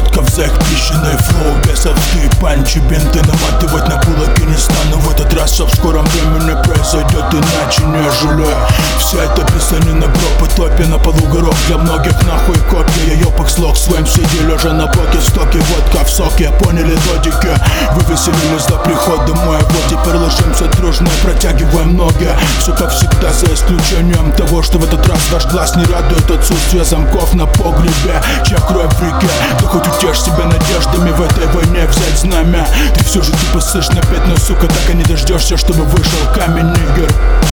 уродков за их пищенный флоу. Бесовские панчи, бинты наматывать на кулаки не стану. В этот раз все в скором времени произойдет иначе, нежели вся эта писанина на гроб и топе. На полу горох для многих нахуй копья. Я ёпок слог своим сиди, лежа на боке. Стоки, водка в соке, поняли додики. Вы веселились до прихода моя. Вот теперь ложимся дружно и протягиваем ноги. Все как всегда, за исключением того, что в этот раз ваш глаз не радует отсутствие замков на погребе. Чья кровь в реке, ты хоть утешь себя надеждами в этой войне взять знамя. Ты все же тупо сышь напеть, но сука так и не дождешься, чтобы вышел камень, нигер.